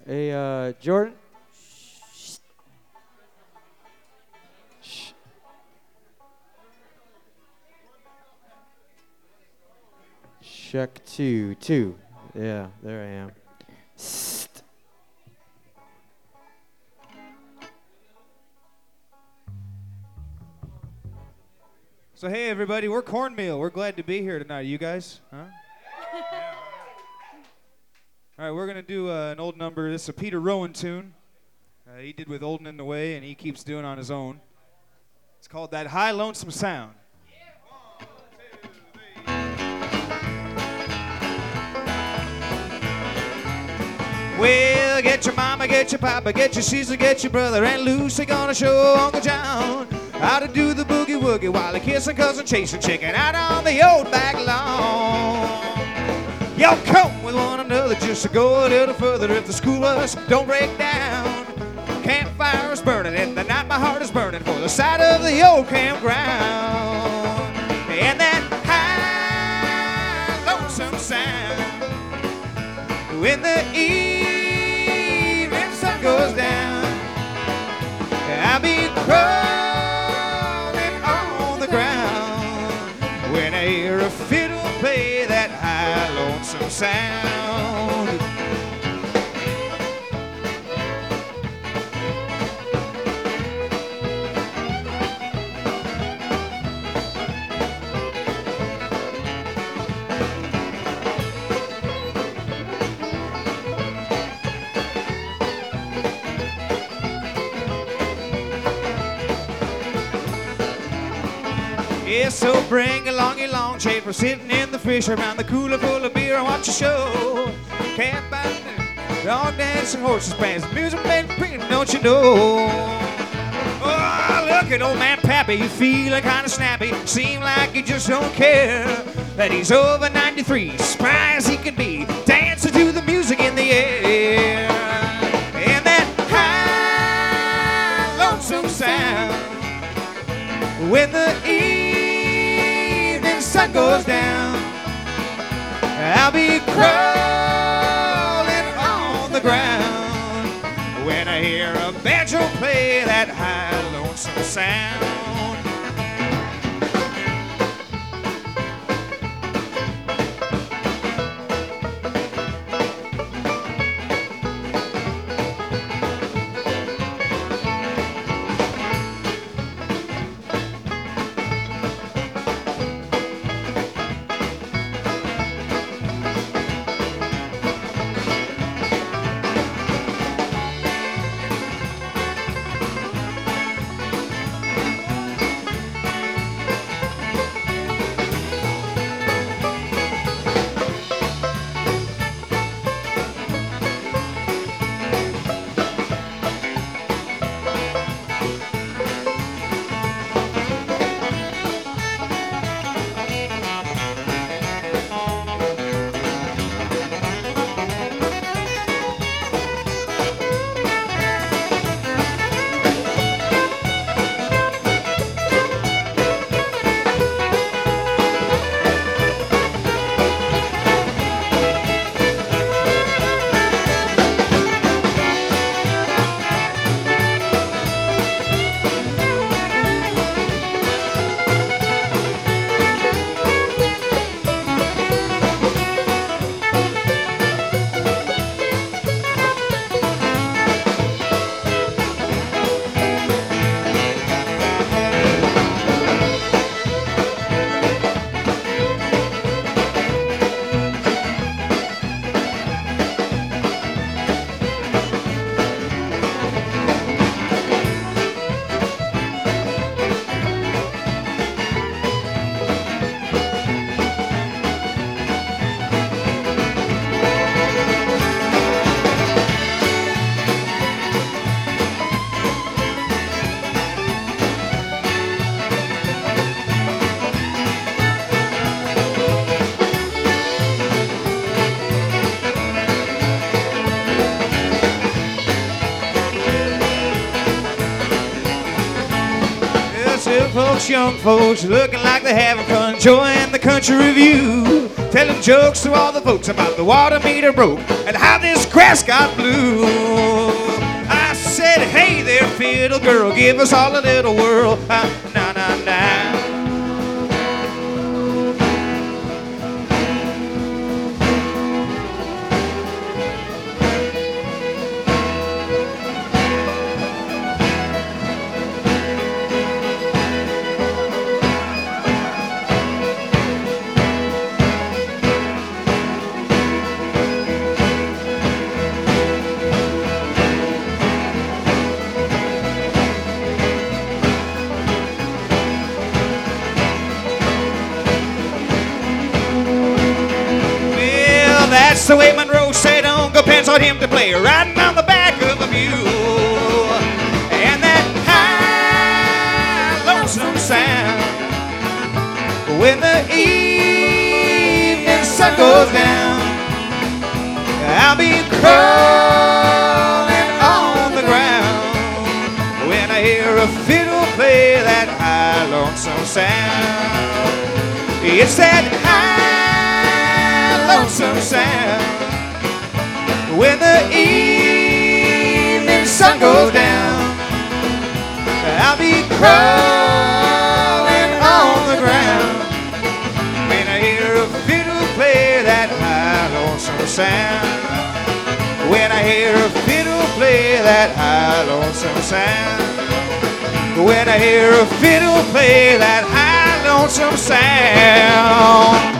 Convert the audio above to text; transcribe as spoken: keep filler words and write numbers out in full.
Hey, uh, Jordan. Shh. Check two, two. Yeah, there I am. Sst. So hey everybody, we're Cornmeal. We're glad to be here tonight. You guys? Huh? All right, we're gonna do uh, an old number. This is a Peter Rowan tune. Uh, he did with Olden in the Way, and he keeps doing on his own. It's called That High Lonesome Sound. Well, get your mama, get your papa, get your sister, get your brother, and Lucy gonna show Uncle John how to do the boogie woogie while he kissing cousin chasing chicken out on the old back lawn. Y'all come with one another just to go a little further if the school bus don't break down. Campfire is burning in the night, my heart is burning for the side of the old campground. And that high lonesome sound when the evening sun goes down, I'll be crawling on the ground when I hear a fiddle play that high lonesome sound. Yeah, so bring along your long chain. We're sitting in the fish around the cooler full of beer and watch a show. Camp out there, dog dancing, horses prancing, music playing, pretty, don't you know? Oh, look at old man Pappy, you feeling kind of snappy. Seem like you just don't care that he's over ninety-three, spry as he can be, dancing to the music in the air. And that high lonesome sound when the evening sun goes down, I'll be crawling on the ground when I hear a banjo play that high lonesome sound. Folks, young folks, looking like they're having fun, enjoying the country review. telling jokes to all the folks about the water meter broke and how this grass got blue. I said, hey there, fiddle girl, give us all a little whirl. Uh, na na na. That's the way Monroe said Uncle Penn taught him to play, riding on the back of a mule. And that high, lonesome sound when the evening sun goes down. I'll be crawling on the ground when I hear a fiddle play that high, lonesome sound. It's that high, lonesome sound when the evening sun goes down. I'll be crawling on the ground when I hear a fiddle play that high, lonesome sound. When I hear a fiddle play that high, lonesome sound. When I hear a fiddle play that high, lonesome sound.